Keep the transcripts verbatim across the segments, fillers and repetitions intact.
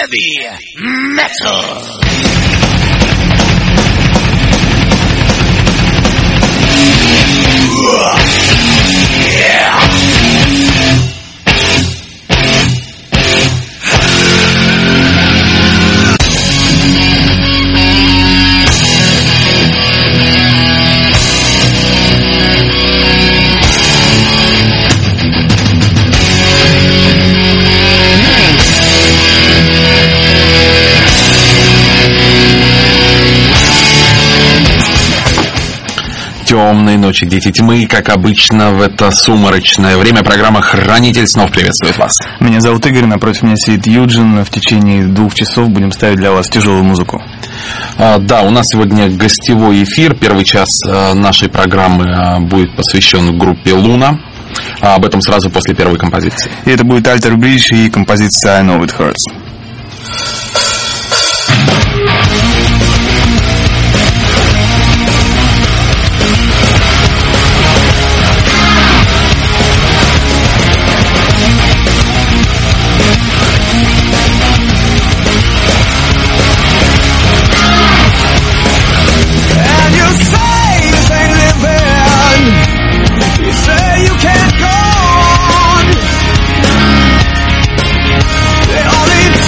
Heavy Metal. Темной ночи, дети тьмы, как обычно в это сумрачное время программа «Хранитель снов» приветствует вас. Меня зовут Игорь, напротив меня сидит Юджин. В течение двух часов будем ставить для вас тяжелую музыку. А, да, у нас сегодня гостевой эфир. Первый час а, нашей программы а, будет посвящен группе «Луна». А, об этом сразу после первой композиции. И это будет Alter Bridge и композиция «I Know It Hurts». They only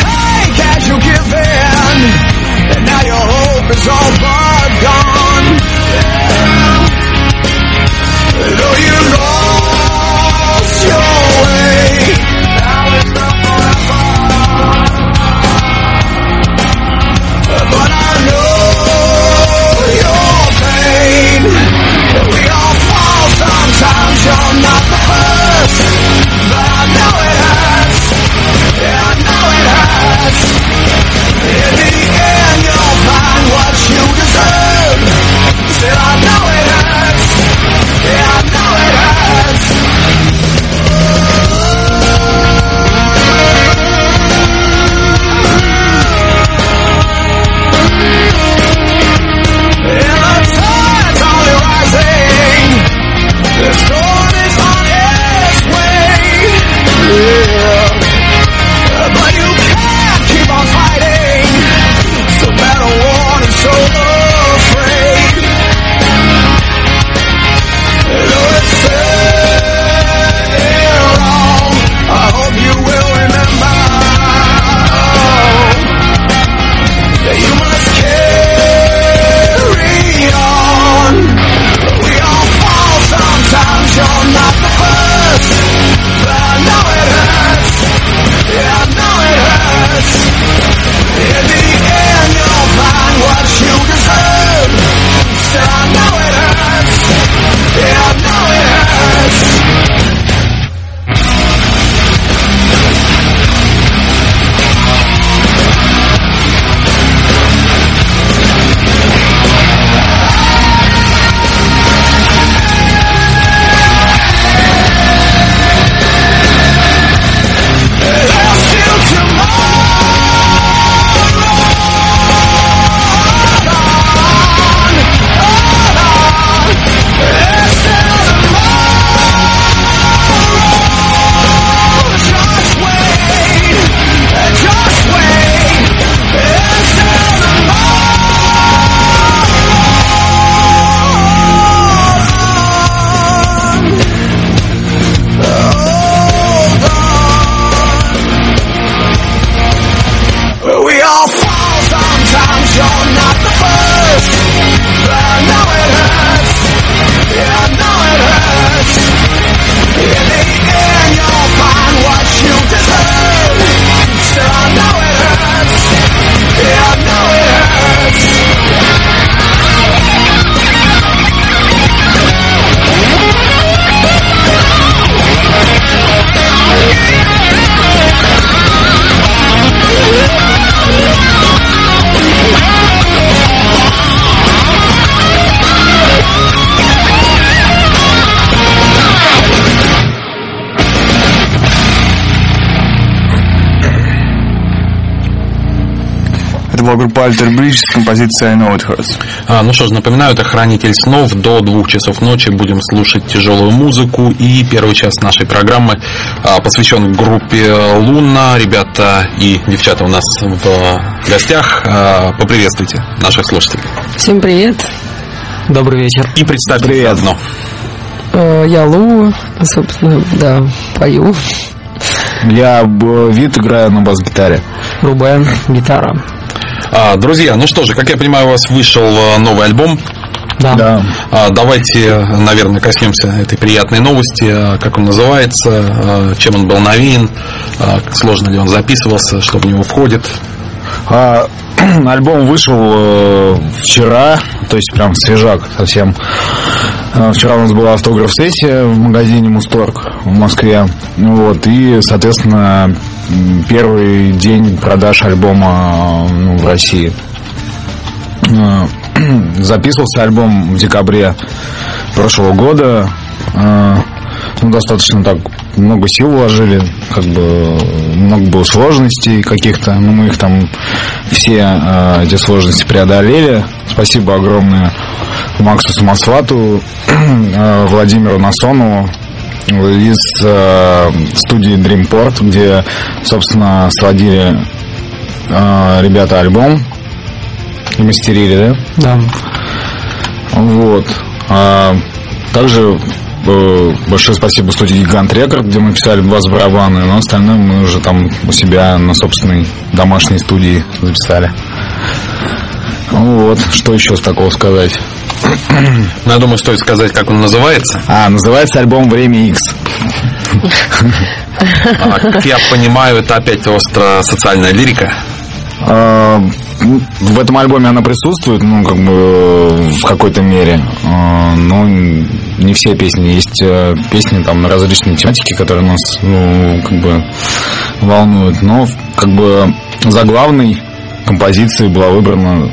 Это была группа Alter Bridge с композицией I Know It Hurts. А, ну что ж, напоминаю, это «Хранитель снов». До двух часов ночи будем слушать тяжелую музыку. И первый час нашей программы а, посвящен группе «Луна». Ребята и девчата у нас в гостях. А, поприветствуйте наших слушателей. Всем привет. Добрый вечер. И представьте Привет. одно. Я Лу, собственно, да, пою. Я Вит, играю на бас-гитаре. Рубен, гитара. А, друзья, ну что же, как я понимаю, у вас вышел новый альбом. Да. Да. А, давайте, наверное, коснемся этой приятной новости. Как он называется, чем он был навеян, сложно ли он записывался, что в него входит. А, альбом вышел э, вчера, то есть прям свежак совсем. А, вчера у нас была автограф-сессия в магазине Мусторг в Москве. Вот, и, соответственно, первый день продаж альбома ну, в России. А, записывался альбом в декабре прошлого года. А, ну, достаточно так много сил вложили, как бы много было сложностей каких-то, но мы их там все э, эти сложности преодолели. Спасибо огромное Максу Самосвату, э, Владимиру Насонову из э, студии Dreamport, где, собственно, сводили э, ребята альбом и мастерили, да? Да. Вот. А также большое спасибо студии Гигант Рекорд, где мы писали бас-барабаны, но остальное мы уже там у себя на собственной домашней студии записали. Вот, что еще с такого сказать? Ну, я думаю, стоит сказать, как он называется. А, называется альбом «Время Икс». А, как я понимаю, это опять остро-социальная лирика. А, в этом альбоме она присутствует, ну, как бы в какой-то мере. А, но не все песни. Есть песни там на различные тематики, которые нас, ну, как бы волнуют. Но, как бы, заглавной композицией была выбрана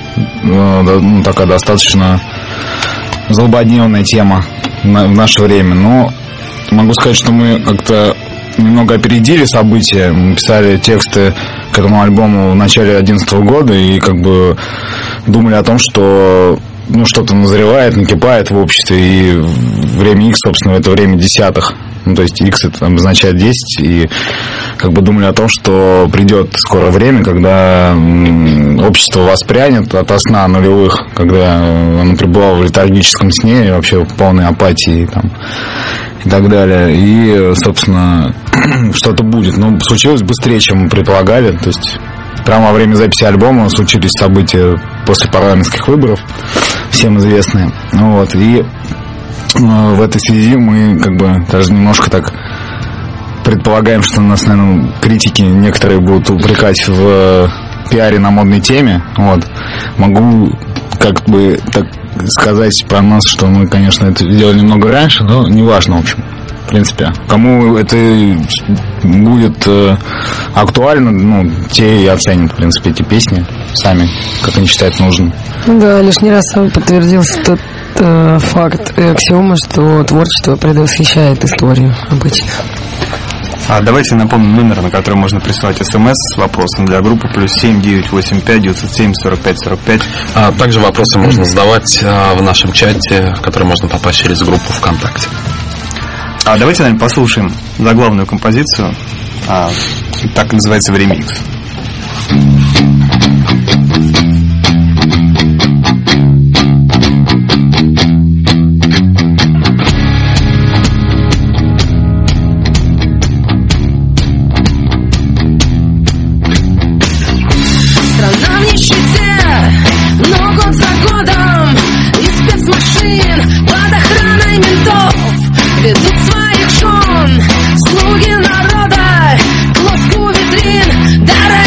ну, такая достаточно злободневная тема в наше время. Но могу сказать, что мы как-то немного опередили события. Мы писали тексты к этому альбому в начале две тысячи одиннадцатого года и как бы думали о том, что ну, что-то назревает, накипает в обществе, и время X, собственно, это время десятых. Ну, то есть X это обозначает десять, и как бы думали о том, что придет скоро время, когда общество воспрянет ото сна нулевых, когда оно пребывало в летаргическом сне и вообще в полной апатии там, и так далее. И, собственно, что-то будет. Но случилось быстрее, чем мы предполагали. То есть прямо во время записи альбома случились события после парламентских выборов, всем известные. Вот. И в этой связи мы как бы даже немножко так предполагаем, что нас, наверное, критики некоторые будут упрекать в пиаре на модной теме. Вот. Могу как бы так сказать про нас, что мы, конечно, это делали немного раньше, но неважно, в общем. В принципе, кому это будет э, актуально, ну, те и оценят, в принципе, эти песни сами, как они считают нужным. Да, лишний раз подтвердился тот э, факт и аксиома, что творчество предвосхищает историю обычно. А давайте напомним номер, на который можно присылать смс с вопросом для группы плюс семь девять восемь пять девятьсот семь сорок пять сорок пять. А также вопросы можно задавать а, в нашем чате, в который можно попасть через группу ВКонтакте. А давайте, наверное, послушаем заглавную композицию. А, так называется «Время Икс». Страна в нищете, но год за годом из спецмашин под охраной ментов ведут своих жен, слуги народа, к лоску витрин, дорогие.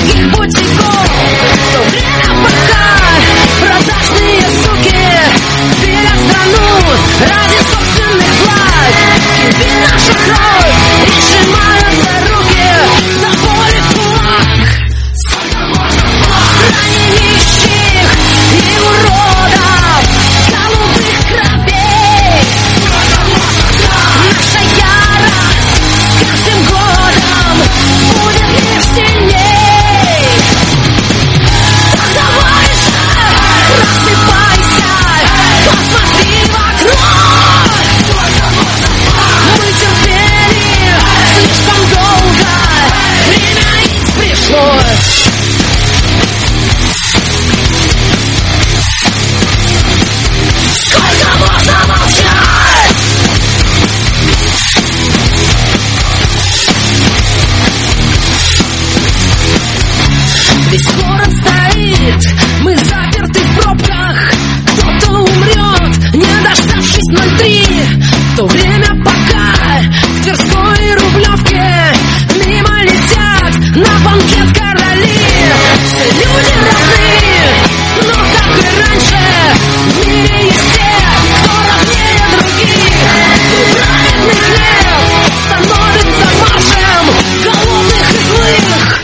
Весь город стоит, мы заперты в пробках. Кто-то умрет, не дождавшись ноль три. В то время пока к Тверской и Рублевке мимо летят на банкет короли. Все люди равны, но как и раньше в мире есть те, кто равнее других. И праведный хлеб становится маршем голодных и злых.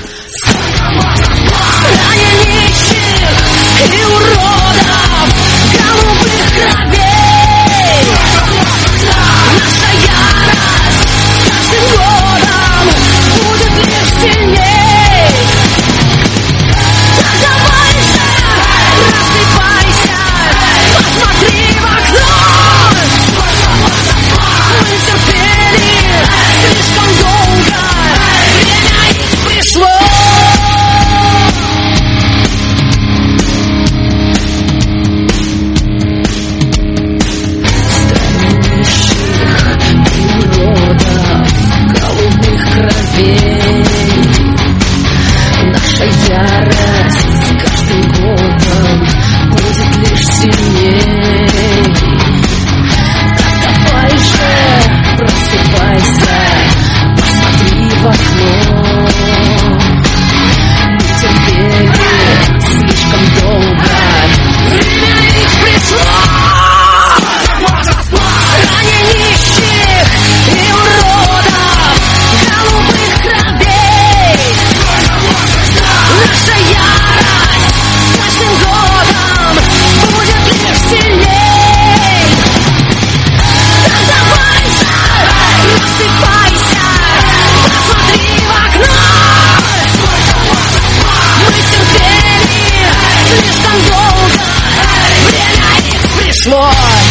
В стране нищих и уродов, голубых кровей. Наша ярость с каждым годом будет лишь сильней. Так давай же, рассыпайся, посмотри в окно. Мы терпели слишком долго, время их пришло. Наша ярость с каждым годом будет лишь сильней. Так давай же, просыпайся, посмотри в окно. Мы терпели слишком долго, время их пришло. Ранее нищих и уродов, голубых кровей. Наша ярость с каждым годом будет лишь сильней. Так давай же, рассыпайся, посмотри в окно. Мы терпели слишком долго, время их пришло.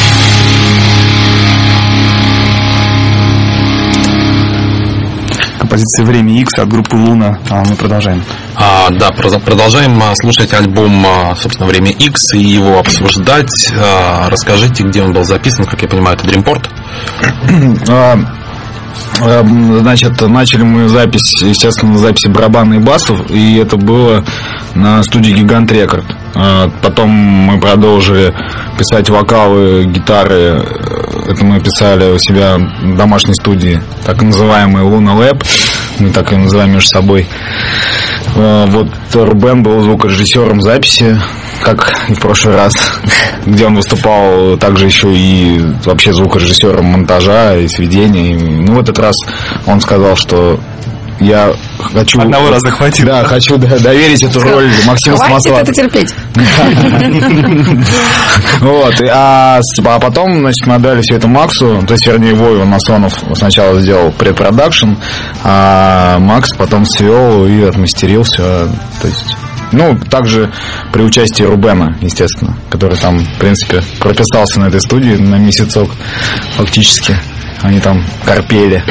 Композиция «Время X» от группы «Луна». А мы продолжаем. А, да, продолжаем слушать альбом, собственно, «Время X» и его обсуждать. А, расскажите, где он был записан, как я понимаю, это Dreamport? Значит, начали мы запись, естественно, записи барабана и басов, и это было на студии Гигант Рекорд. Потом мы продолжили писать вокалы, гитары. Это мы писали у себя в домашней студии, так называемый Луна Лэб. Мы так и называем между собой. Вот Рубен был звукорежиссером записи, как и в прошлый раз, где он выступал также еще и вообще звукорежиссером монтажа и сведения. Ну, в этот раз он сказал, что я хочу... Одного раза хватит. Да, хочу доверить эту роль Максиму Самосвату. Хватит это терпеть. Вот. А потом, значит, мы отдали все это Максу, то есть, вернее, Вове Масонов сначала сделал предпродакшн, а Макс потом свел и отмастерил все. То есть... Ну, также при участии Рубена, естественно, который там, в принципе, прописался на этой студии на месяцок фактически. Они там корпели.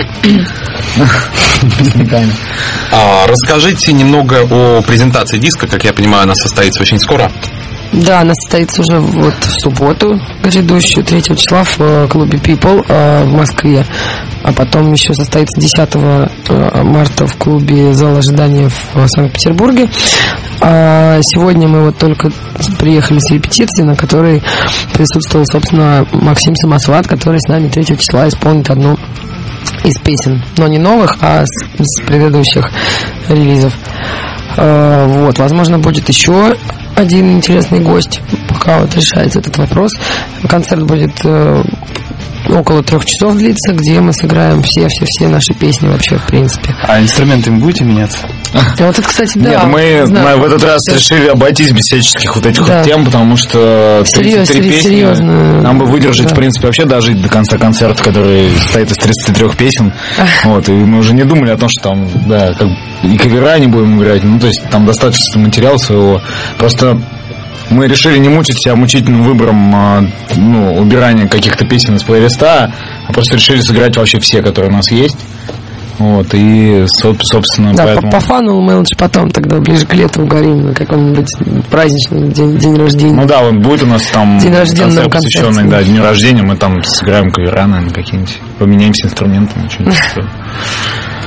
А, расскажите немного о презентации диска. Как я понимаю, она состоится очень скоро. Да, она состоится уже вот в субботу грядущую, третьего числа в клубе People в Москве. А потом еще состоится десятого марта в клубе «Зал ожидания» в Санкт-Петербурге. А сегодня мы вот только приехали с репетиции, на которой присутствовал, собственно, Максим Самосват, который с нами третьего числа исполнит одну из песен. Но не новых, а с, с предыдущих релизов. А, вот, возможно, будет еще один интересный гость, пока вот решается этот вопрос. Концерт будет э, около трех часов длиться, где мы сыграем все-все-все наши песни вообще, в принципе. А инструментами будете меняться? А вот это, кстати, да. Нет, мы, знаю, мы в этот раз решили обойтись без всяческих вот этих да. вот тем, потому что тридцать три песни серьезно, нам бы выдержать, да. в принципе, вообще дожить до конца концерта, который состоит из тридцати трёх песен. Вот, и мы уже не думали о том, что там, да, как и кавера не будем играть. Ну, то есть там достаточно материала своего. Просто мы решили не мучить себя мучительным выбором, ну, убирания каких-то песен из плейлиста, а просто решили сыграть вообще все, которые у нас есть. Вот, и, собственно, да, поэтому... по, по фану мы лучше потом, тогда ближе к лету угорим на каком-нибудь праздничный день, день рождения. Ну да, вот будет у нас там день рождения, концерт, посвященный, да, дню рождения, мы там сыграем кавера, наверное, какие-нибудь, поменяемся инструментами, что-нибудь.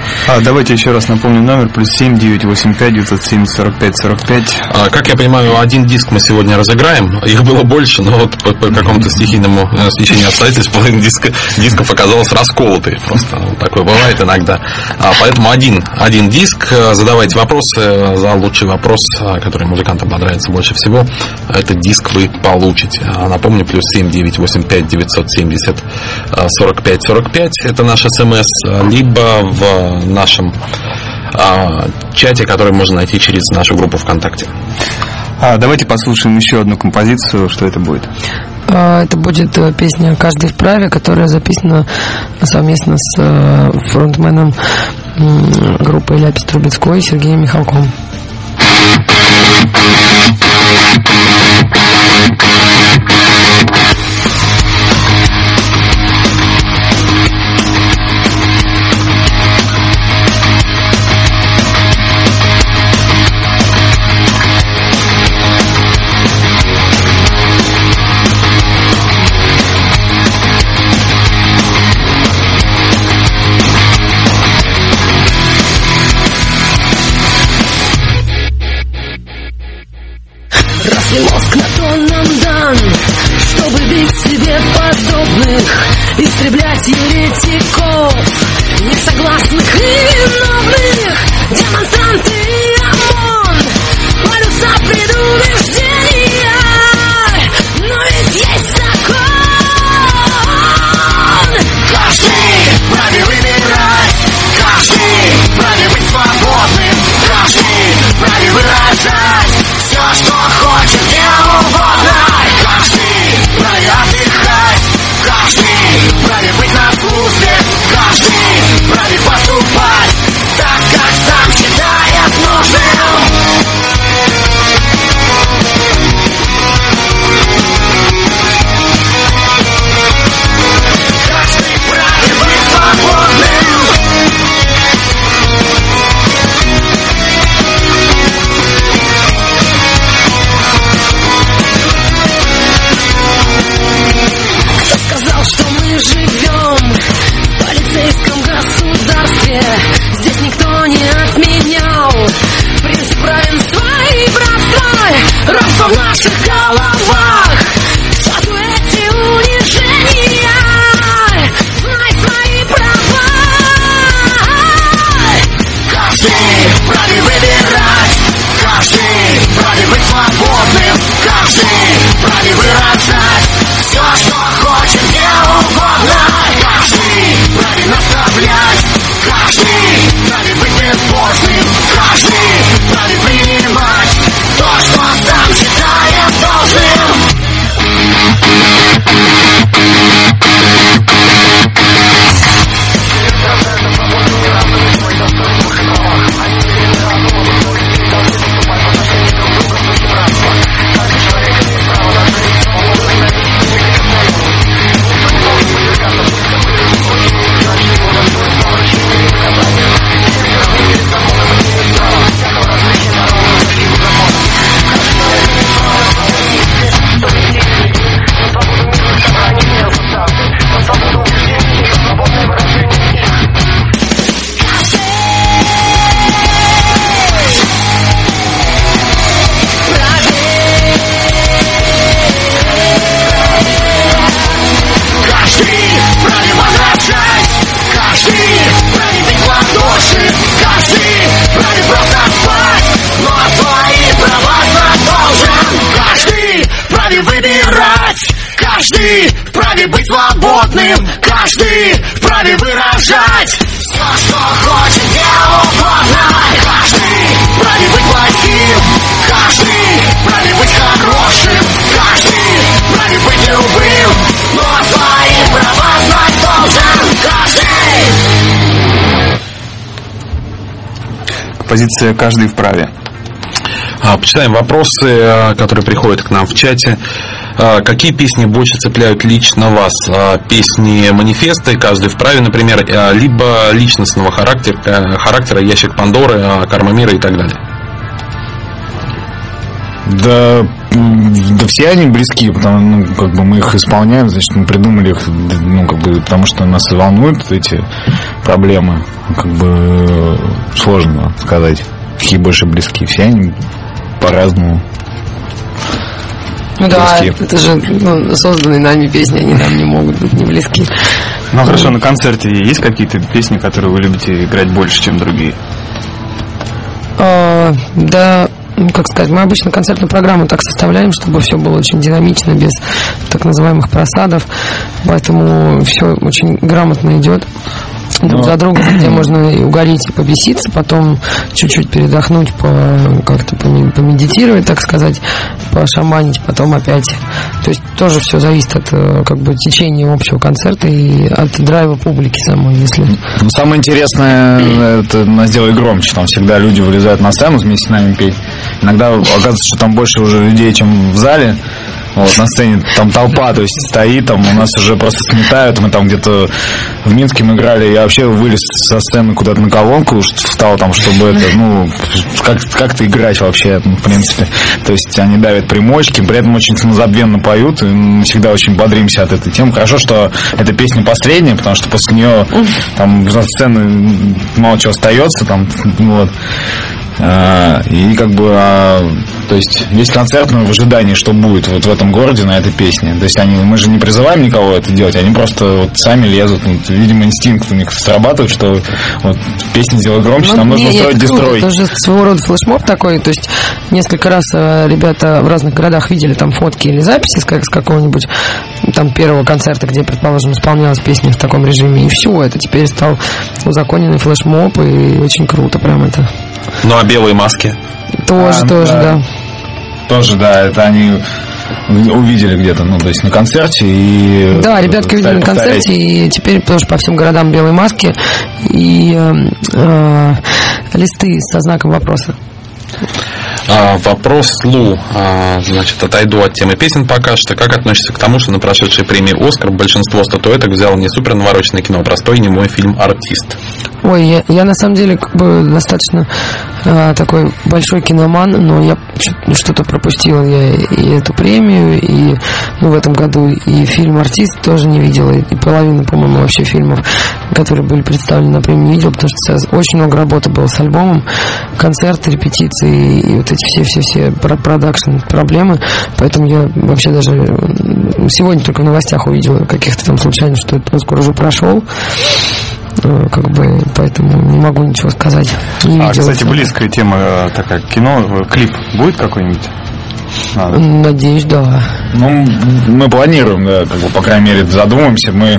А, давайте еще раз напомню номер: плюс семь девятьсот восемьдесят пять девятьсот семь сорок пять сорок пять. А, как я понимаю, один диск мы сегодня разыграем. Их было больше, но вот по, по какому-то стихийному стечению обстоятельств половина диска, дисков оказалась расколотой. Просто вот такое бывает иногда. А, поэтому один, один диск. Задавайте вопросы. За лучший вопрос, который музыкантам понравится больше всего, этот диск вы получите. А, напомню, плюс семь девятьсот восемьдесят пять девятьсот семьдесят сорок пять сорок пять. Это наш СМС. Либо в нашем а, чате, который можно найти через нашу группу ВКонтакте. А, давайте послушаем еще одну композицию. Что это будет? Это будет песня «Каждый вправе», которая записана совместно с фронтменом группы Ляпис Трубецкой Сергеем Михалковым. Мозг на то нам дан, чтобы бить себе подобных, истреблять еретиков, несогласных и виновных. Демонстранты и ОМОН борются предубеждения, но ведь есть закон. Каждый вправе выбирать, каждый вправе быть свободным, каждый вправе выражать все, что хочет, не угодно. Каждый вправе отдыхать, каждый вправе быть на службе, каждый вправе поступать так, как сам считает нужным. Каждый вправе быть свободным. Что мы живем в полицейском государстве. Здесь никто не отменял принцип равенства и братства. Равенство в наших головах. Что эти унижения? Знай свои права. Каждый вправе выбирать, каждый вправе быть свободным, каждый вправе выражать все, что хочет, не угодно. Каждый вправе наставлять, каждый вправе быть безбожным, каждый вправе принимать то, что сам считает должным. Каждый вправе быть свободным, каждый вправе выражать все, что хочет, не угодно. Каждый вправе быть плохим, каждый вправе быть хорошим, каждый вправе быть любым, но свои права знать должен каждый. Позиция «Каждый вправе». Почитаем вопросы, которые приходят к нам в чате. Какие песни больше цепляют лично вас? Песни манифесты, каждый вправе, например, либо личностного характера, характера ящик Пандоры, Карма мира и так далее? Да, да все они близки, потому ну, как бы мы их исполняем, значит, мы придумали их, ну, как бы, потому что нас волнуют эти проблемы. Как бы сложно сказать, какие больше близки. Все они по-разному. Ну да, это же ну, созданные нами песни, они нам не могут быть не близки. Ну хорошо, на концерте есть какие-то песни, которые вы любите играть больше, чем другие? А, да, как сказать, мы обычно концертную программу так составляем, чтобы все было очень динамично, без так называемых просадов, поэтому все очень грамотно идет друг за другом, где можно и угореть, и побеситься, потом чуть-чуть передохнуть, по, как-то помедитировать, так сказать, пошаманить, потом опять. То есть тоже все зависит от как бы течения общего концерта и от драйва публики самой, если... Ну, самое интересное, это нас делает громче. Там всегда люди вылезают на сцену вместе с нами петь. Иногда оказывается, что там больше уже людей, чем в зале. Вот, на сцене там толпа, то есть стоит, там у нас уже просто сметают. Мы там где-то в Минске мы играли, я вообще вылез со сцены куда-то на колонку, встал там, чтобы это, ну, как, как-то играть вообще, ну, в принципе. То есть они давят примочки, при этом очень самозабвенно поют, и мы всегда очень бодримся от этой темы. Хорошо, что эта песня последняя, потому что после нее там на сцены мало чего остается, там, вот. А, и как бы, а, то есть весь концерт мы в ожидании, что будет вот в этом городе на этой песне. То есть они, мы же не призываем никого это делать, они просто вот сами лезут. Вот, видимо, инстинкт у них срабатывает, что вот песня сделай громче, ну, нам нужно устроить дестрой. Это же своего рода флешмоб такой. То есть несколько раз ребята в разных городах видели там фотки или записи с, с какого-нибудь там первого концерта, где, предположим, исполнялась песня в таком режиме, и все, это теперь стал узаконенный флешмоб, и очень круто прям это. Ну а белые маски? Тоже, а, тоже, да. да. Тоже, да, это они увидели где-то, ну, то есть на концерте и... Да, ребятки увидели на концерте, и теперь тоже по всем городам белые маски и э, э, листы со знаком вопроса. А, вопрос Лу. А, значит, отойду от темы песен пока что. Как относишься к тому, что на прошедшей премии «Оскар» большинство статуэток взял не супер навороченное кино, а простой немой фильм «Артист»? Ой, я, я на самом деле как бы достаточно э, такой большой киноман, но я что-то пропустила я и эту премию, и ну, в этом году и фильм «Артист» тоже не видела, и половину, по-моему, вообще фильмов, которые были представлены на премию, не видела, потому что очень много работы было с альбомом, концерты, репетиции и вот эти все-все-все продакшн проблемы, поэтому я вообще даже сегодня только в новостях увидела каких-то там случайно, что этот «Оскар» уже прошел. Как бы, поэтому не могу ничего сказать. Не а, кстати, близкая тема такая, кино, клип будет какой-нибудь? Надо. Надеюсь, да. Ну, мы планируем, да, как бы, по крайней мере, задумаемся. Мы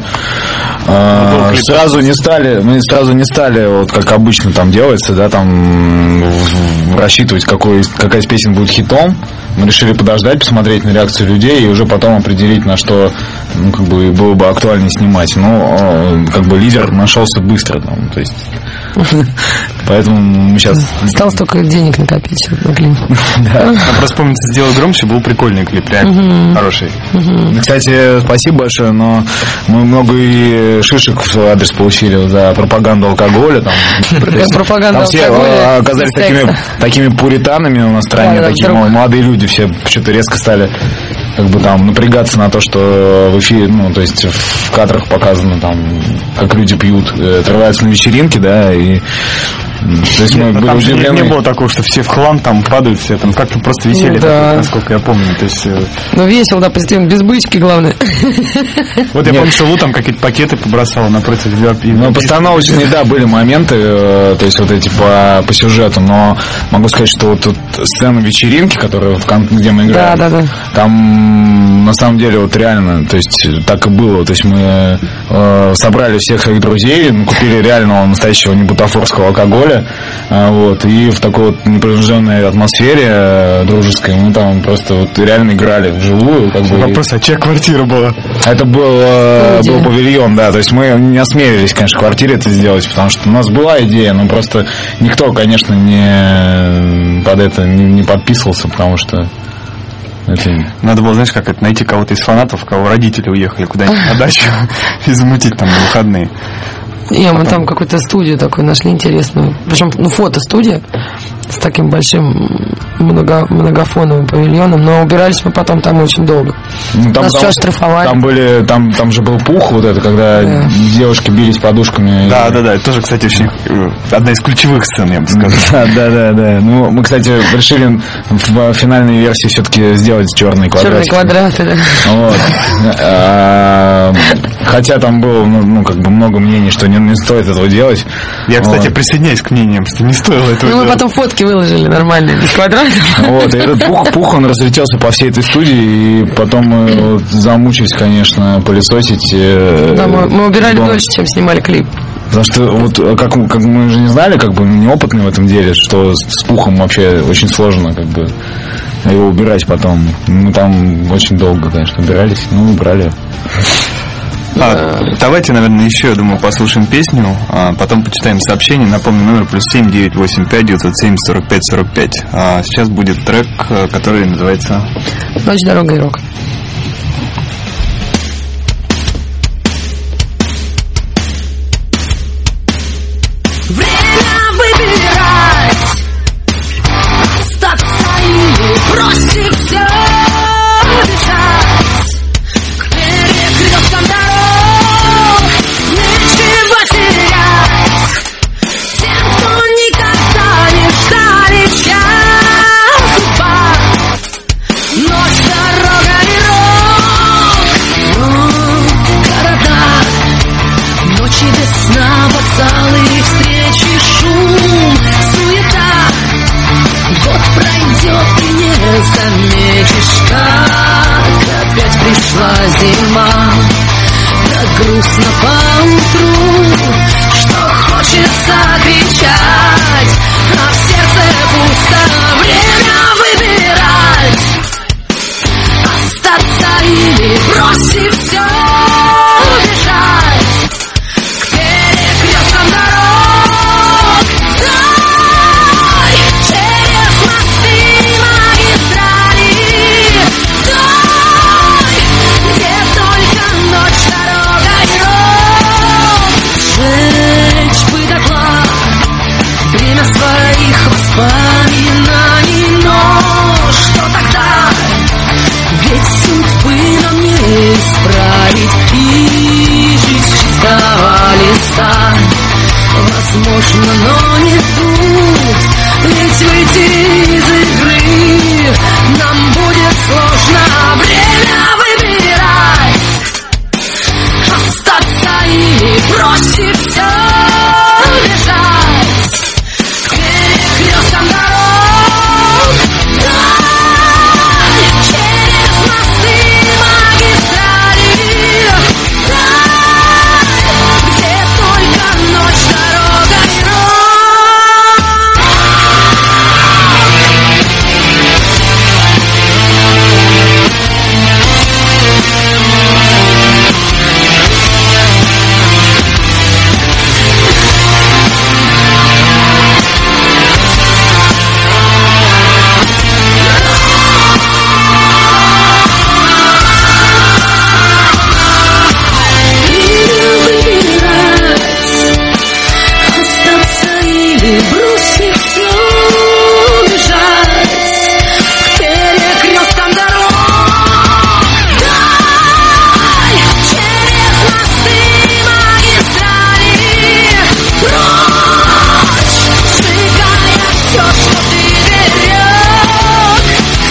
э, сразу не стали, мы сразу не стали, вот как обычно там делается, да, там рассчитывать, какой, какая из песен будет хитом. Мы решили подождать, посмотреть на реакцию людей и уже потом определить, на что, ну, как бы, было бы актуальнее снимать. Но как бы лидер нашелся быстро, там, то есть. Поэтому мы сейчас... Осталось только денег накопить на клип. Просто помнится, «Сделай громче» был прикольный клип, реально хороший. Кстати, спасибо большое, но мы много и шишек в свой адрес получили за пропаганду алкоголя. Пропаганда алкоголя. Там все оказались такими пуританами у нас в стране, такие молодые люди, все что-то резко стали как бы там напрягаться на то, что в эфире, ну, то есть в кадрах показано там, как люди пьют, отрываются на вечеринке, да, и то есть мы были удивлены. Не было такого, что все в хлам там падают, все там как-то просто веселье, ну, да. такое, насколько я помню. То есть, ну, весело, да, позитивно, без бычки, главное. Вот я Нет. помню, что Лу там какие-то пакеты побросал напротив. Ну, постановочные, да, были моменты, то есть вот эти по, по сюжету, но могу сказать, что вот тут сцена вечеринки, которая в, где мы играем, да, да, да. там на самом деле вот реально, то есть так и было, то есть мы э, собрали всех своих друзей, купили реального настоящего небутафорского алкоголя, вот, и в такой вот непринужденной атмосфере дружеской мы там просто вот реально играли вживую. Как бы, вопрос, а чья квартира была? Это был, был павильон, да, то есть мы не осмелились, конечно, в квартире это сделать, потому что у нас была идея, но просто никто, конечно, не под это не, не подписывался, потому что это... Надо было, знаешь, как это, найти кого-то из фанатов, у кого родители уехали куда-нибудь на дачу и замутить там на выходные. Не, мы там какую-то студию такую нашли интересную. Причем, ну, фотостудия. с таким большим много, многофоновым павильоном, но убирались мы потом там очень долго. Ну, там, Нас там, все оштрафовали. Там были, там, там же был пух, вот это, когда Да. девушки бились подушками. Да, да, да. Это тоже, кстати, очень э, одна из ключевых сцен, я бы сказал. Да, да, да, да. Ну, мы, кстати, решили в финальной версии все-таки сделать черные квадратики. Черные квадраты, да. Вот. А, хотя там было, ну, ну, как бы много мнений, что не, не стоит этого делать. Я, кстати, Вот. присоединяюсь к мнениям, что не стоило этого Ну, мы делать. потом фотки выложили нормальные, без квадратов. Вот, и этот пух, пух, он разлетелся по всей этой студии, и потом мы вот замучились, конечно, пылесосить. э, Да, мы, мы убирали дом. дольше, чем снимали клип. Потому что вот как, как мы же не знали, как бы неопытные в этом деле, что с, с пухом вообще очень сложно, как бы его убирать потом. Мы там очень долго, конечно, убирались, ну убрали. А, давайте, наверное, еще, я думаю, послушаем песню, а потом почитаем сообщение. Напомню, номер плюс семь девять восемь пять девятьсот семь сорок пять сорок пять. А сейчас будет трек, который называется Ночь, дорога и рок. Время выбирать, остаться или бросить все, бежать к перекресткам дорог, нечего терять тем, кто никогда не ждали счастья. Ночь, дорога и рок, ну, города, ночи без сна, вокзалы и встречи, шум, суета. Год пройдет, и не заметишь, как опять пришла зима. Так грустно поутру, что хочется кричать, а в сердце пусто. Время выбирать, остаться или бросить все, бежать к перекресткам дорог. Дай через мосты и магистрали, дай, где только ночь, дорога и рок. Сжечь бы дотла время своих воспоминаний, но что тогда? Ведь судьбы нам не исправить, и жизнь чистого листа. Возможно, но не тут, ведь выйти из игры нам будет сложно. Время выбирать, остаться или бросить все, бежать к перекресткам дорог. Дай через мосты и магистрали, дай, где только ночь, дорога и рок. Остаться или бросить все, бежать к перекресткам дорог. Дай через мосты и магистрали, прочь, сжигая все, что ты берег.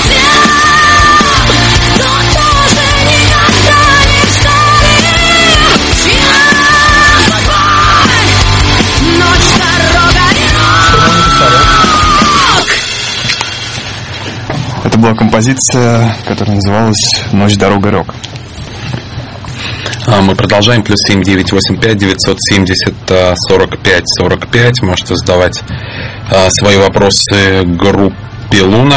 Тем, кто тоже никогда не ждали, чья судьба ночь, дорога и рок. Это была композиция, которая называлась «Ночь, дорога, рок». А мы продолжаем. Плюс семь девять восемь пять девятьсот семьдесят сорок пять сорок пять. Можете задавать а, свои вопросы группе Луна.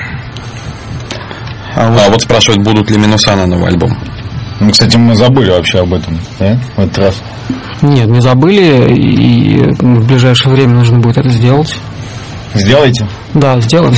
А вот, а вот спрашивают, будут ли минуса на новый альбом. Ну, кстати, мы забыли вообще об этом, да, в этот раз. Нет, не забыли, и в ближайшее время нужно будет это сделать. Сделайте. Да, сделаем.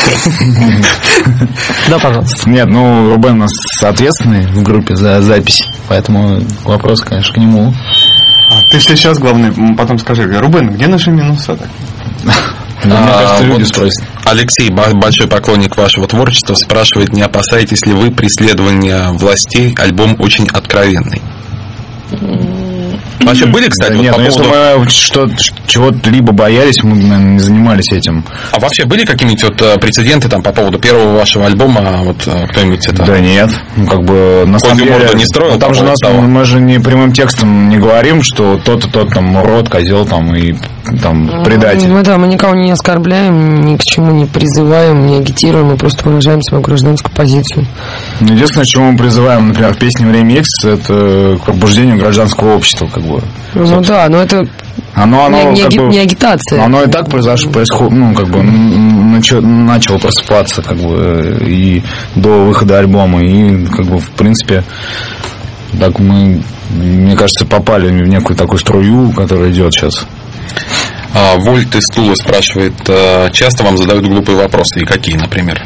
Да, пожалуйста. Нет, ну, Рубен у нас ответственный в группе за запись, поэтому вопрос, конечно, к нему. А ты в следующий раз, главное, потом скажи, Рубен, где наши минуса? Так? Мне А, кажется, люди вот спросят. Алексей, ба- большой поклонник вашего творчества, спрашивает, не опасаетесь ли вы преследования властей? Альбом очень откровенный. Вообще были, кстати, Да вот нет, по ну если поводу... мы что, чего-либо боялись, мы, наверное, не занимались этим. А вообще были какие-нибудь вот э, прецеденты там по поводу первого вашего альбома? Вот э, кто-нибудь это... Да нет, ну как бы на самом Козью деле... морду не строил ну, там по же поводу нас, того? мы же не прямым текстом не говорим, что тот и тот там урод, козел там и там предатель. Мы, да, мы никого не оскорбляем, ни к чему не призываем, не агитируем, мы просто выражаем свою гражданскую позицию. Ну, единственное, чему мы призываем, например, в песне «Время Икс», это к пробуждению гражданского общества, как бы. Ну да, но это Оно, оно, не, не, как аги- бы, не агитация. оно и так произошло, происходит, ну, как бы, н- начало, начало просыпаться, как бы, и до выхода альбома, и, как бы, в принципе, так мы, мне кажется, попали в некую такую струю, которая идет сейчас. А, Вольт из Тулы спрашивает, э, часто вам задают глупые вопросы? И какие, например?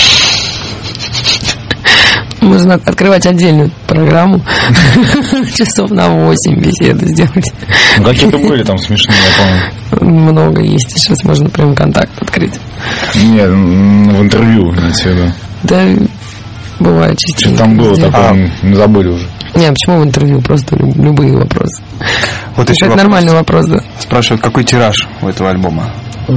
Можно открывать отдельную программу часов на восемь беседы сделать. Ну, какие-то были там смешные, я помню. Много есть. Сейчас можно прям контакт открыть. Нет, м, в интервью, имеется в виду. Да, бывает Что частенько. там было везде. такое, мы- мы забыли уже. Не, почему в интервью? Просто лю- любые вопросы. Вот еще Это вопрос. нормальный вопрос, да. Спрашивают, какой тираж у этого альбома?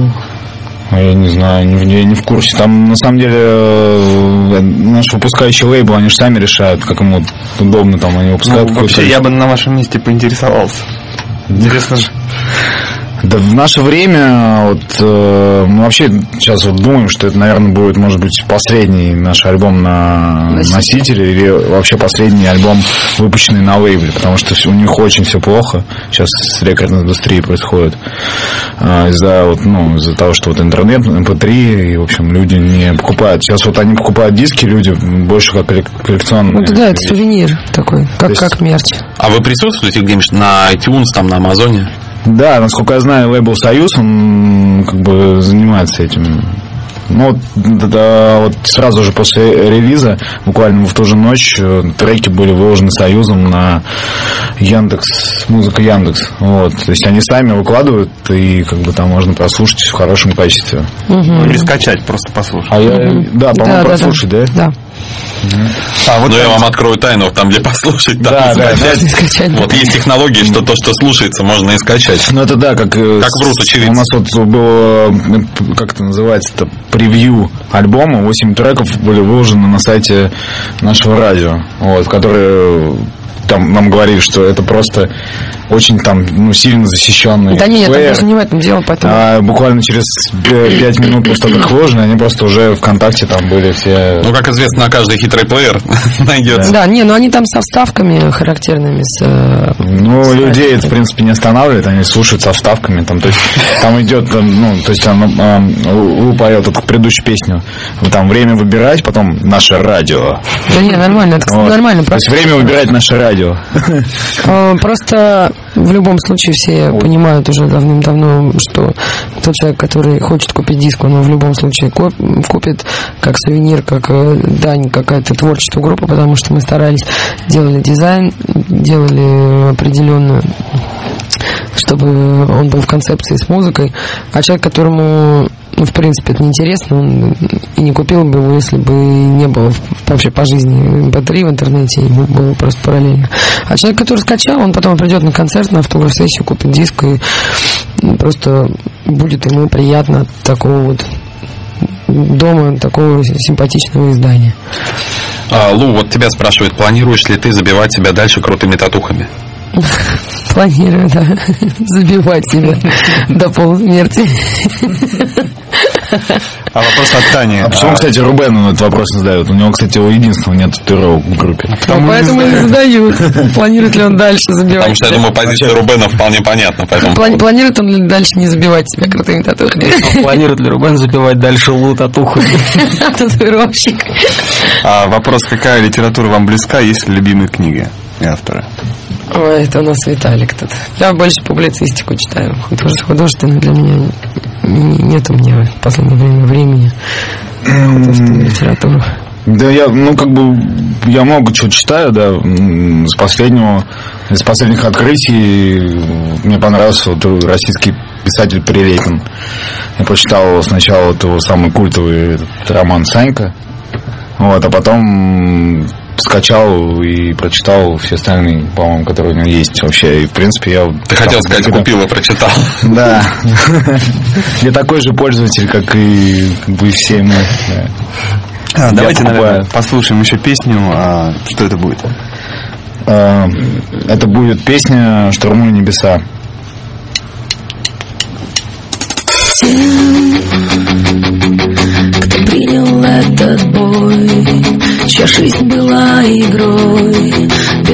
А я не знаю, не, в- я не в курсе. Там, на самом деле, э, наш выпускающий лейбл, они же сами решают, как ему удобно, там, они выпускают Ну, какое-то вообще, я количество. бы на вашем месте поинтересовался. Интересно же. Да, в наше время, вот, э, мы вообще сейчас вот думаем, что это, наверное, будет, может быть, последний наш альбом на Носитель. носителе, или вообще последний альбом, выпущенный на лейбле, потому что всё- у них очень все плохо сейчас с рекордной индустрией происходит. А, из-за, вот, ну, из-за того, что вот интернет, эм пэ три, и, в общем, люди не покупают. Сейчас вот они покупают диски, люди больше как коллек- коллекционные. Ну да, это сувенир такой, как, есть- как мерч. А вы присутствуете где-нибудь на iTunes, там, на Амазоне? Да, насколько я знаю, лейбл «Союз», он как бы занимается этим. Ну, вот, да, да, вот сразу же после релиза, буквально в ту же ночь, э, треки были выложены «Союзом» на Яндекс, музыка Яндекс. Вот. То есть они сами выкладывают, и как бы там можно прослушать в хорошем качестве. Ну, не скачать, просто послушать. А я, да, по-моему, прослушать, да? Да. А, вот Ну, я там- вам открою тайну, там, где послушать, там, Да, и да, скачать. да. Скачать, Вот да. есть технологии, что то, что слушается, можно и скачать. Ну, это да, как... э, Как врут с- очевидцы. У нас вот было, э, как это называется-то, превью альбома. восемь треков были выложены на сайте нашего радио, вот, которые там нам говорили, что это просто очень там, ну, сильно защищенный Да нет, там плеер. даже не в этом дело, поэтому... А буквально через пять минут после того, как выложены, они просто уже ВКонтакте там были все... Ну, как известно, на каждый хитрый плеер найдется. Да, не, ну они там со вставками характерными, с... э, Ну, с- людей это, в принципе, не останавливает, они слушают со вставками, там, то есть, там идет, там, ну, то есть, там, э, Лу поет эту предыдущую песню, там, время выбирать, потом наше радио. Да не, нормально, это Вот. нормально. То есть, Просто, время выбирать наше радио. э, просто в любом случае все понимают уже давным-давно, что тот человек, который хочет купить диск, он его в любом случае куп- купит как сувенир, как э, дань, какая-то творчество группы, потому что мы старались, делали дизайн, делали определенно, чтобы он был в концепции с музыкой, а человек, которому, ну, в принципе, это неинтересно, он и не купил бы его, если бы не было вообще по жизни эм пэ три в интернете, ему было просто параллельно. А человек, который скачал, он потом придет на концерт, на автограф-сессию, купит диск, и ну, просто будет ему приятно от такого вот дома, такого симпатичного издания. А, Лу, вот тебя спрашивают, планируешь ли ты забивать себя дальше крутыми татухами? Планирую, да, забивать себя до полусмерти. А вопрос от Тани. А почему, А, кстати, Рубену этот вопрос задают? У него, кстати, его единственного нет татуировок в группе. Ну, поэтому и задают. Планирует ли он дальше забивать Потому что, я себя? думаю, позиция Рубена вполне понятна. Поэтому... Плани- Планирует он ли дальше не забивать себя крутыми татухами? Планирует ли Рубен забивать дальше Лу татухой? Татуировщик. а вопрос, какая литература вам близка, есть ли любимые книги и авторы? Ой, это у нас Виталик тут. Я больше публицистику читаю. Худож- Художественно для меня не- нет у меня в последнее время времени. Художественную литературу. Да, я, ну, как бы, я много чего читаю, да, м, с последнего, из последних открытий мне понравился вот российский писатель Прилепин. Я прочитал сначала вот его самый культовый этот роман «Санька», вот, а потом скачал и прочитал все остальные, по-моему, которые у него есть вообще. И, в принципе, я... Ты хотел сказать, когда... купил и прочитал. Да. Я такой же пользователь, как и, как бы, все мы. А, давайте, наверное, послушаем еще песню. А что это будет? А, это будет песня «Штурмуй небеса». Кто принял этот бой, чья жизнь была игрой без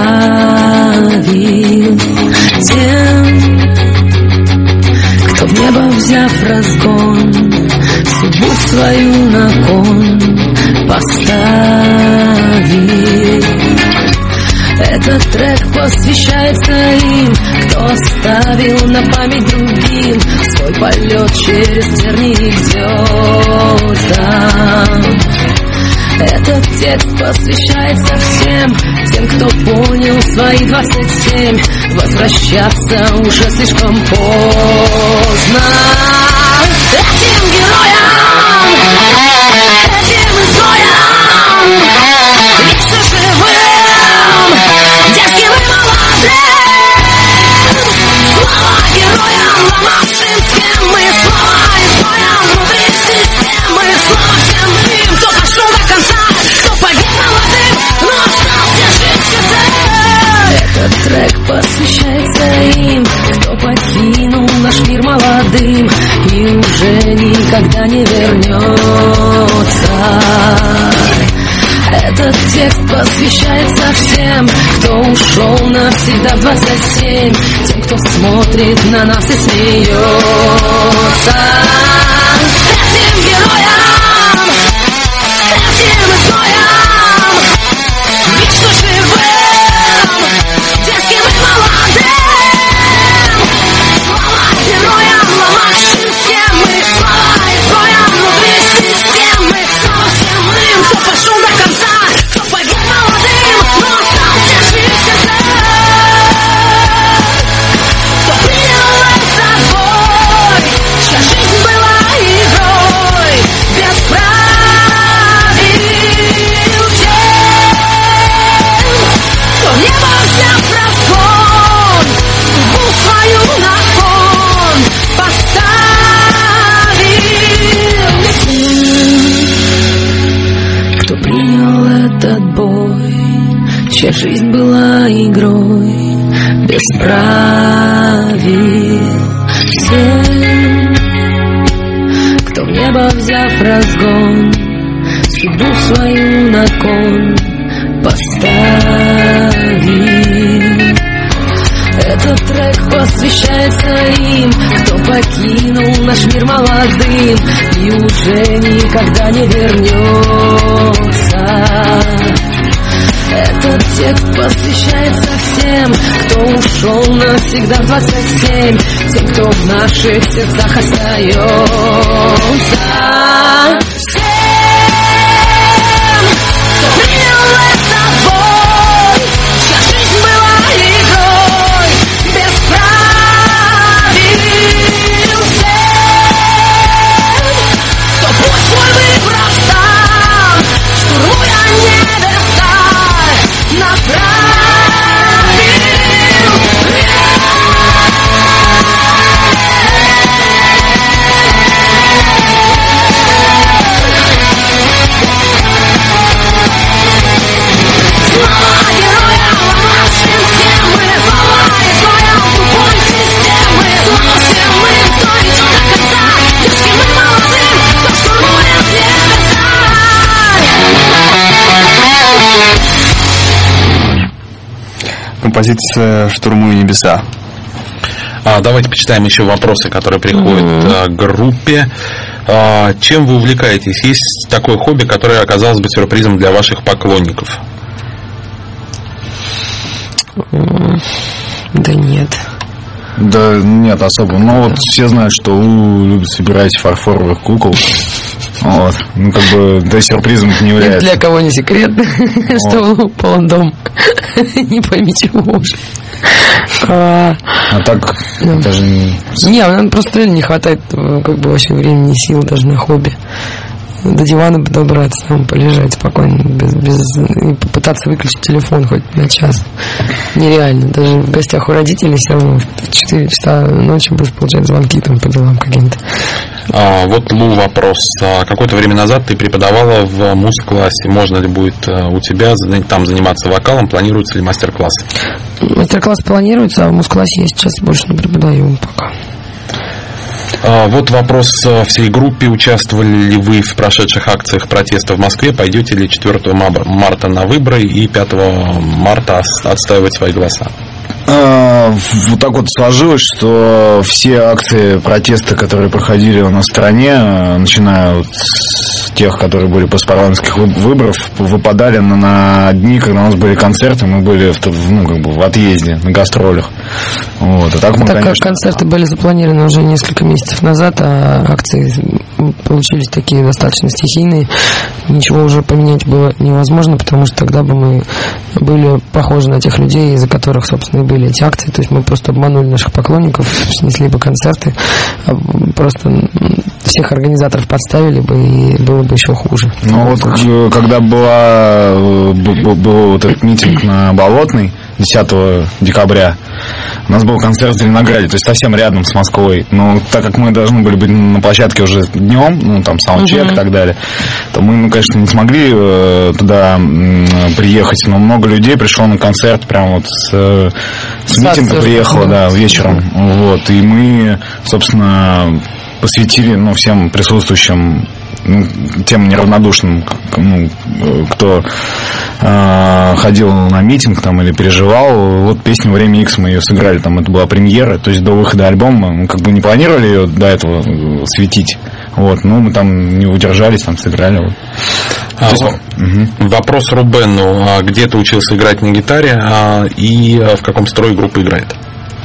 правил, тем, кто в небо взяв разгон, судьбу свою на кон поставил. Этот трек посвящается им, кто оставил на память другим свой полет через тернии к звездам. Этот текст посвящается всем тем, кто понял свои двадцать семь, возвращаться уже слишком поздно. Этим героям, этим изгоям, вечно живым, детским и молодым. Слава героям, ломавшим схемы, слава изгоям внутри системы, слава всем им, кто пошел до конца, кто погиб молодым, но остался жить в сердце. Этот трек посвящается им, кто покинул наш мир молодым и уже никогда не вернется. Этот текст посвящается всем, кто ушел навсегда в двадцать семь, тем, кто смотрит на нас и смеется. Этим героям, этим изгоям, вечно живым, детским и молодым. Слава героям, ломавшим схемы, слава изгоям внутри системы, слава всем им, кто пошел до конца, кто погиб молодым, но остался жить в сердце. Кто принял этот бой, чья жизнь была игрой без правил, тем, кто в небо взяв разгон, судьбу свою на кон поставил. Кто принял этот бой, чья жизнь была игрой без правил, тем, кто в небо взяв разгон, судьбу свою на кон поставил. Этот трек посвящается им, кто покинул наш мир молодым и уже никогда не вернется. Этот текст посвящается всем, кто ушел навсегда в двадцать семь, тем, кто в наших сердцах остается. Тем, кто принял этот бой, чья жизнь была игрой без правил, тем, кто путь свой выбрал сам, штурмуя небеса, направил. Слава героям, ломавшим схемы, слава изгоям тупой системы, слава всем им, кто идет до конца, детским и молодым, кто штурмует небеса. Композиция «Штурмуй небеса». А, давайте почитаем еще вопросы, которые приходят mm-hmm. к группе. А, чем вы увлекаетесь? Есть такое хобби, которое оказалось бы сюрпризом для ваших поклонников? Да нет. Да нет, особо. Ну вот все знают, что У любит собирать фарфоровых кукол. Вот. Ну, как бы, да, сюрпризом это не является. Для кого не секрет, что полон дом. Не пойми чего уже. А так, даже не... Не, нам просто не хватает как бы вообще времени, сил даже на хобби. До дивана бы добраться, там полежать спокойно, без, без, и попытаться выключить телефон хоть на час. Нереально. Даже в гостях у родителей все равно в четыре часа ночи будешь получать звонки там по делам каким-то. А, вот, Лу, вопрос. А, какое-то время назад ты преподавала в муз-классе. Можно ли будет у тебя там заниматься вокалом? Планируется ли мастер-класс? Мастер-класс планируется, а в муз-классе я сейчас больше не преподаю пока. Вот вопрос всей группе. Участвовали ли вы в прошедших акциях протеста в Москве? Пойдете ли четвёртого марта на выборы и пятого марта отстаивать свои голоса? Вот так вот сложилось, что все акции протеста, которые проходили у нас в стране, начиная с тех, которые были после парламентских выборов, выпадали на, на дни, когда у нас были концерты, мы были в, ну, как бы в отъезде, на гастролях. Вот. А так, мы, так конечно... как концерты были запланированы уже несколько месяцев назад, а акции получились такие достаточно стихийные, ничего уже поменять было невозможно, потому что тогда бы мы были похожи на тех людей, из-за которых, собственно, и были эти акции. То есть мы просто обманули наших поклонников, снесли бы концерты, просто всех организаторов подставили бы, и было бы еще хуже. Ну вот, когда была, был, был вот этот митинг на Болотной десятого декабря, у нас был концерт в Зеленограде, то есть совсем рядом с Москвой. Но так как мы должны были быть на площадке уже днем, ну там саундчек uh-huh. и так далее, то мы, ну, конечно, не смогли э, туда э, приехать, но много людей пришло на концерт, прям вот с, э, с митинга приехало, да, вечером. Вот, и мы, собственно, посвятили, ну, всем присутствующим, ну, тем неравнодушным, ну, кто э, ходил на митинг там или переживал, вот песню «Время Икс» мы ее сыграли, там это была премьера, то есть до выхода альбома мы как бы не планировали ее до этого светить, вот, но мы там не удержались, там сыграли. Вот. А, есть, угу. Вопрос Рубену: где ты учился играть на гитаре и в каком строе группа играет?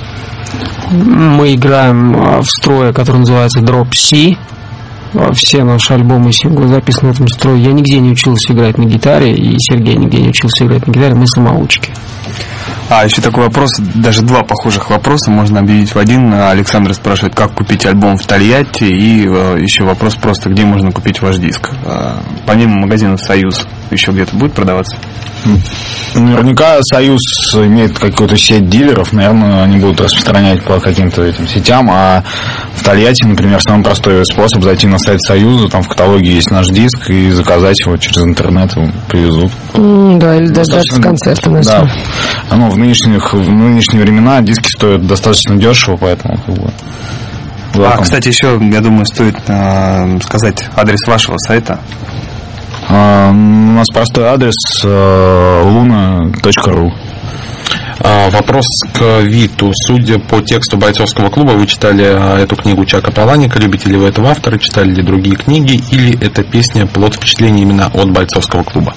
Мы играем в строе, который называется Drop C. Все наши альбомы и синглы записаны в этом строе. Я нигде не учился играть на гитаре, и Сергей нигде не учился играть на гитаре, мы самоучки. А, еще такой вопрос, даже два похожих вопроса можно объединить в один. Александр спрашивает, как купить альбом в Тольятти, и еще вопрос просто, где можно купить ваш диск. Помимо магазина «Союз» еще где-то будет продаваться? Наверняка «Союз» имеет какую-то сеть дилеров, наверное, они будут распространять по каким-то этим сетям, а в Тольятти, например, самый простой способ — зайти на сайт «Союза», там в каталоге есть наш диск, и заказать его через интернет, его привезут. Mm, да, или дождаться концерта. Да. Ну, в нынешних, в нынешние времена диски стоят достаточно дешево, поэтому как бы, а, кстати, еще, я думаю, стоит э, сказать адрес вашего сайта. Uh, у нас простой адрес луна точка ру. uh, Вопрос к Виту. Судя по тексту «Бойцовского клуба», вы читали эту книгу Чака Паланика. Любите ли вы этого автора? Читали ли другие книги? Или эта песня плод впечатлений именно от «Бойцовского клуба»?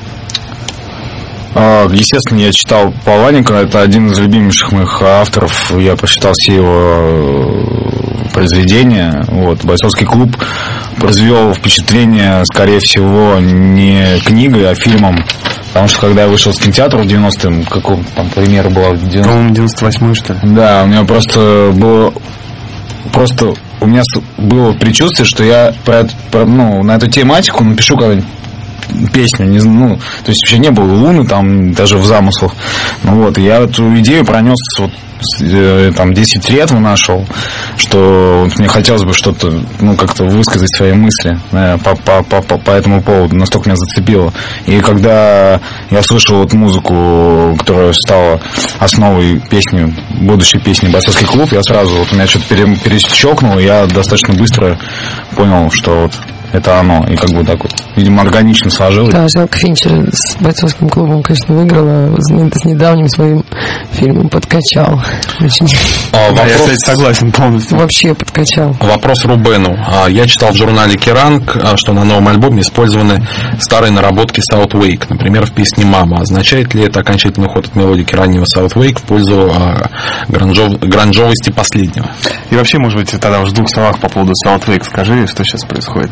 Uh, естественно, я читал Паланика. Это один из любимейших моих авторов. Я прочитал все его произведения. Вот. «Бойцовский клуб» произвел впечатление, скорее всего, не книгой, а фильмом. Потому что когда я вышел с кинотеатра в девяностом, какого там премьера была? По-моему, девяносто восьмой, что ли? Да, у меня просто было... Просто у меня было предчувствие, что я про, про, ну, на эту тематику напишу когда-нибудь песню, не, ну, то есть вообще не было Луны там даже в замыслах. Ну вот, и я эту идею пронес вот там десять лет вынашивал, что вот мне хотелось бы что-то, ну, как-то высказать свои мысли э, по, по, по, по этому поводу, настолько меня зацепило. И когда я слышал вот музыку, которая стала основой песни, будущей песни «Бойцовский клуб», я сразу, вот меня что-то пере, перещелкнуло, и я достаточно быстро понял, что вот это оно, и как бы так вот, видимо, органично сложилось. Да, жалко, Финчер с «Бойцовским клубом», конечно, выиграла, с недавним своим фильмом подкачал. Очень. А, вопрос... Я, кстати, согласен полностью. Вообще подкачал. Вопрос Рубену. Я читал в журнале «Керанг», что на новом альбоме использованы старые наработки Southwake, например, в песне «Мама». Означает ли это окончательный уход от мелодики раннего Southwake в пользу гранжов... гранжовости последнего? И вообще, может быть, тогда уж в двух словах по поводу Southwake скажи, что сейчас происходит.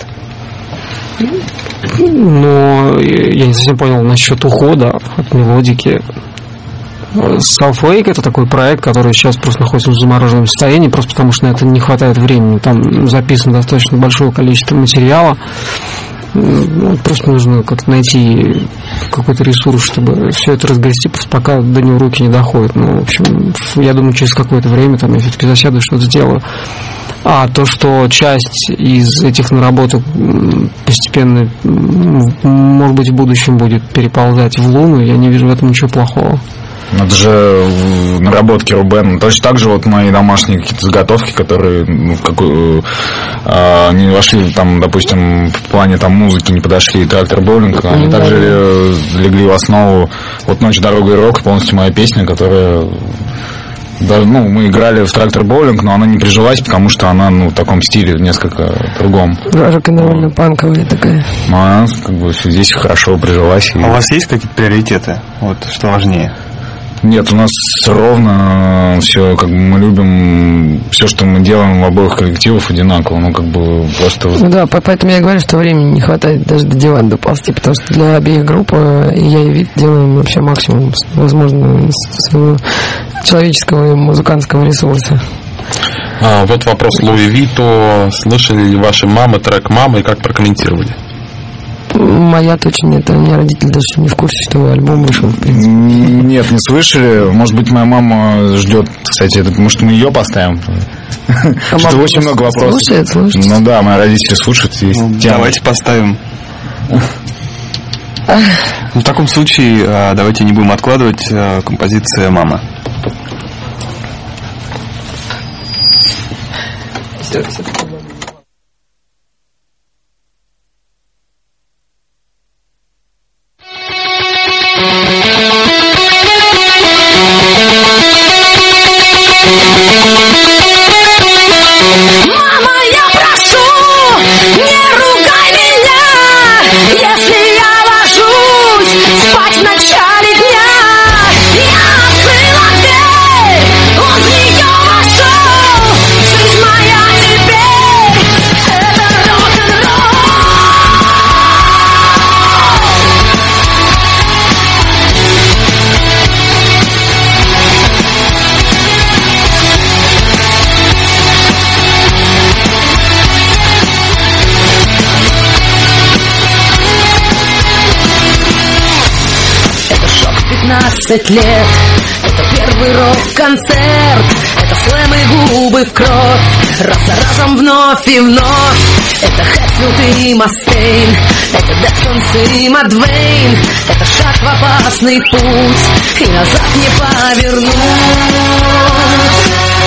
Ну, я не совсем понял насчет ухода от мелодики. Southwake — это такой проект, который сейчас просто находится в замороженном состоянии, просто потому что на это не хватает времени. Там записано достаточно большое количество материала. Просто нужно как-то найти какой-то ресурс, чтобы все это разгрести, пока до него руки не доходят. Ну, в общем, я думаю, через какое-то время там я все-таки засяду и что-то сделаю. А то, что часть из этих наработок постепенно, может быть, в будущем будет переползать в Луну, я не вижу в этом ничего плохого. Это же наработки Рубена. Точно так же вот мои домашние какие-то заготовки, которые ну, в какую, э, не вошли там, допустим, в плане там музыки, не подошли трактор боулинг, они также легли в основу. Вот «Ночь, дорога и рок» полностью моя песня, которая да, ну, мы играли в трактор боулинг, но она не прижилась, потому что она ну, в таком стиле несколько другом. Рок-н-ролльно панковая такая. Но она как бы здесь хорошо прижилась. А у вас есть какие-то приоритеты? Вот что важнее? Нет, у нас ровно все, как бы мы любим все, что мы делаем в обоих коллективах одинаково, ну как бы просто. Ну да, поэтому я говорю, что времени не хватает даже до дивана доползти, потому что для обеих групп и я и Вит делаем вообще максимум, возможно, из своего человеческого и музыкантского ресурса. А, вот вопрос Луи Вито. Слышали ли ваши мамы трек «Мама» и как прокомментировали? Моя точно нет, у меня родители даже не в курсе, что альбом вышел, в принципе. Нет, не слышали. Может быть, моя мама ждет, кстати, это, может, мы ее поставим? А что очень много вопросов. Слушает, слушает. Ну да, мои родители слушают. Ну, давайте поставим. В таком случае давайте не будем откладывать. Композиция «Мама». Мама, я прошу, не ругай меня, если я ложусь спать в начале дня. Я открыла дверь, он в нее вошел. Жизнь моя теперь — это рок-н-ролл. пятнадцать лет, это первый рок-концерт, это слэм и губы в кровь, раз за разом вновь и вновь. Это Хэтфилд и Мастейн, это Дефтонс и Мадвейн, это шаг в опасный путь, и назад не повернуть.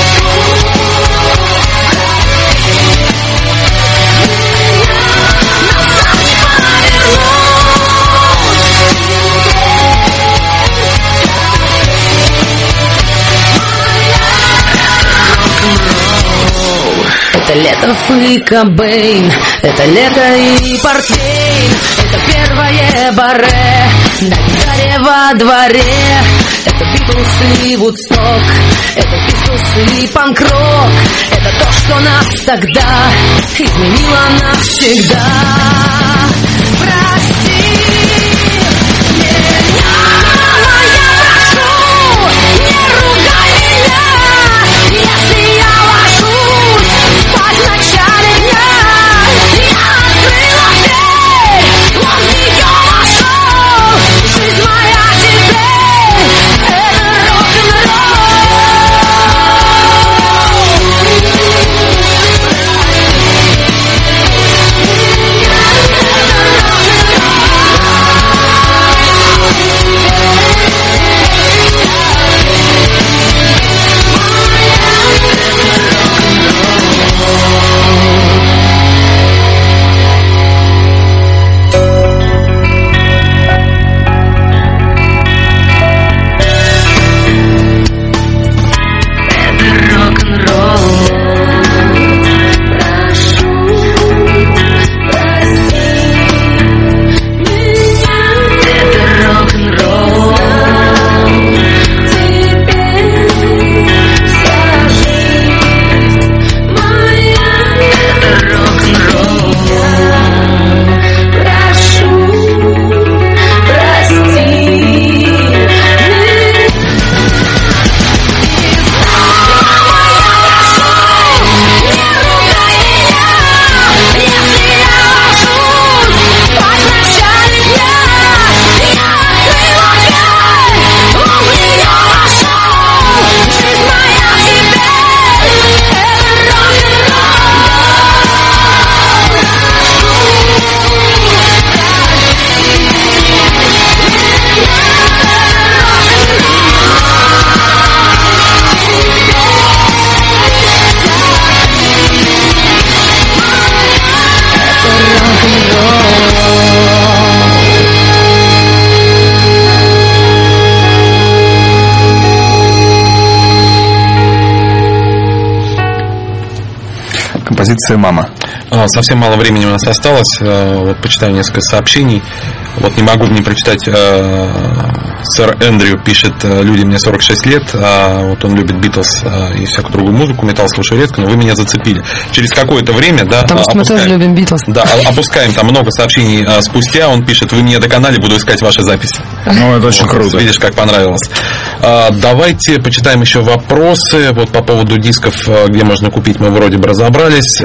Это лето и Кобейн, это лето и портвейн, это первое баре на гитаре во дворе. Это Битлз и Вудсток, это Пистолс и панк-рок, это то, что нас тогда изменило навсегда. Прости меня, я прошу, не ругай меня, если я ложусь спать в начале дня. Я открыла дверь, он в нее вошел. Жизнь моя теперь — это рок-н-ролл. Это композиция «Мама». Совсем мало времени у нас осталось. Вот почитаю несколько сообщений. Вот не могу не прочитать. Сэр Эндрю пишет: люди, мне сорок шесть лет, а вот он любит Битлз и всякую другую музыку, металл слушаю редко, но вы меня зацепили. Через какое-то время, да, потому что опускаем, мы тоже любим Битлз. Да, опускаем там много сообщений спустя, он пишет: вы меня доконали, буду искать ваши записи. Ну, это очень круто. Видишь, как понравилось. Давайте почитаем еще вопросы. Вот по поводу дисков, где можно купить, мы вроде бы разобрались.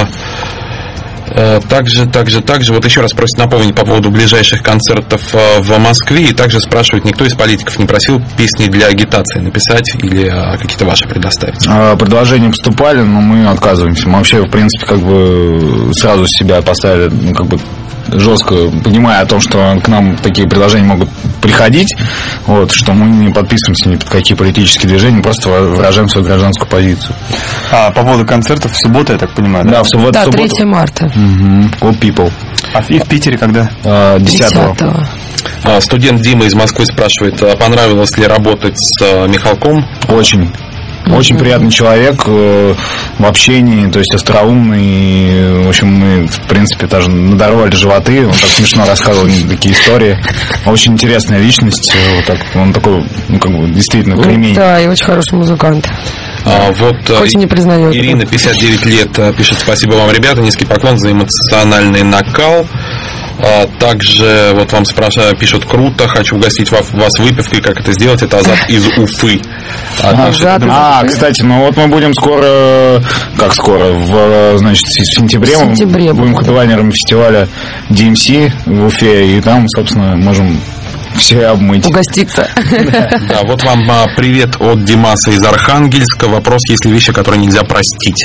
Также, также, также, вот еще раз просят напомнить по поводу ближайших концертов в Москве. И также спрашивают, никто из политиков не просил песни для агитации написать или какие-то ваши предоставить? Предложения поступали, но мы отказываемся. Мы вообще, в принципе, как бы сразу себя поставили, ну, как бы жестко, понимая о том, что к нам такие предложения могут приходить, вот, что мы не подписываемся ни под какие политические движения, просто выражаем свою гражданскую позицию. А по поводу концертов в субботу, я так понимаю, да? Да, в субботу. Да, в субботу. третьего марта. Угу. All People. А и в Питере когда? десятого. Студент Дима из Москвы спрашивает, понравилось ли работать с Михалком? Очень. Очень приятный человек в общении, то есть остроумный. В общем, мы, в принципе, даже надорвали животы. Он так смешно рассказывал такие истории. Очень интересная личность. Вот так, он такой, ну, как бы, действительно, кремень. Да, и очень хороший музыкант. А, вот Очень не признает. Ирина, пятьдесят девять лет, пишет: спасибо вам, ребята, низкий поклон за эмоциональный накал. А, также вот вам спрашивают, пишут: круто, хочу угостить вас, вас выпивкой, как это сделать, это Азат из Уфы. А, а, также, а кстати, ну вот мы будем скоро, как скоро, в, значит, в сентябре, в сентябре мы будем хедлайнерами фестиваля ди эм си в Уфе, и там, собственно, можем все обмыть. Угоститься. Да, вот вам привет от Димаса из Архангельска. Вопрос: есть ли вещи, которые нельзя простить?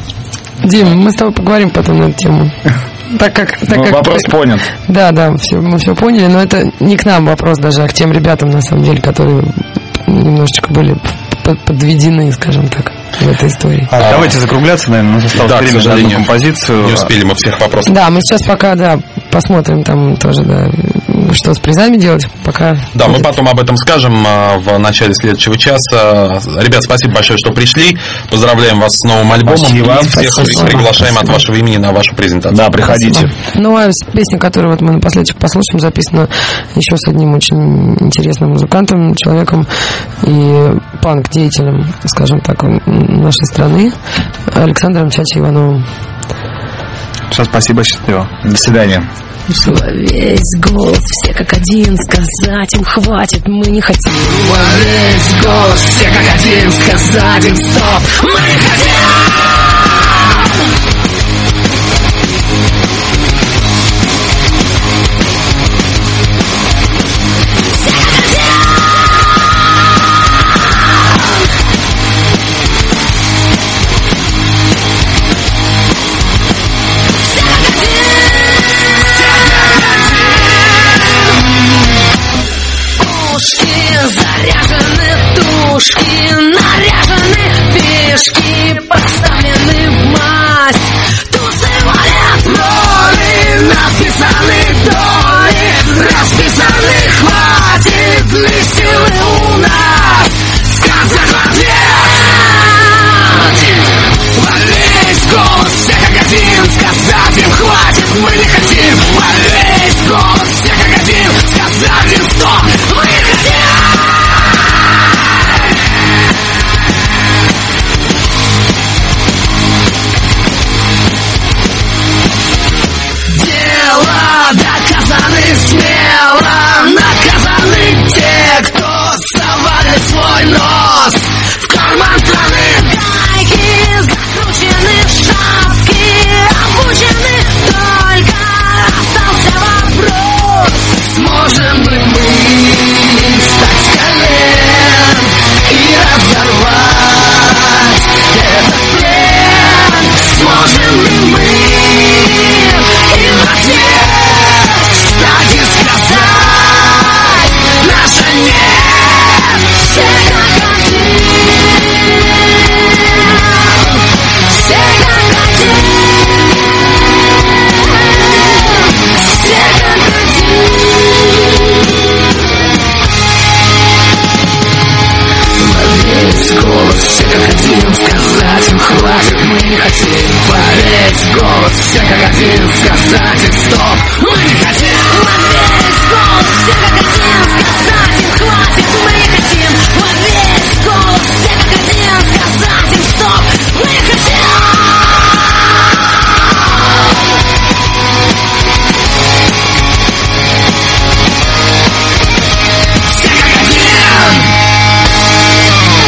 Дим, мы с тобой поговорим потом на эту тему. Так как, так ну, как вопрос ты... понят. Да, да, все, мы все поняли, но это не к нам вопрос даже, а к тем ребятам, на самом деле, которые немножечко были подведены, скажем так, в этой истории. А, а, давайте закругляться, наверное, у нас осталось да, время на одну композицию. Не успели мы всех вопросов. Да, мы сейчас пока, да, посмотрим там тоже, да, что с призами делать, пока... Да, будет. Мы потом об этом скажем в начале следующего часа. Ребят, спасибо большое, что пришли. Поздравляем вас с новым альбомом. Спасибо. И всех спасибо. Приглашаем спасибо. От вашего имени на вашу презентацию. Да, приходите. Спасибо. Ну, а песня, которую вот мы напоследок послушаем, записана еще с одним очень интересным музыкантом, человеком и панк-деятелем, скажем так, нашей страны, Александром Чачи Ивановым. Все, спасибо, счастливо. До свидания. Во весь голос, все как один, сказать им хватит, мы не хотим. Во весь голос, все как один, сказать им стоп, мы не хотим. Заряжены тушки, наряжены фишки, подставлены все как один сказать им стоп.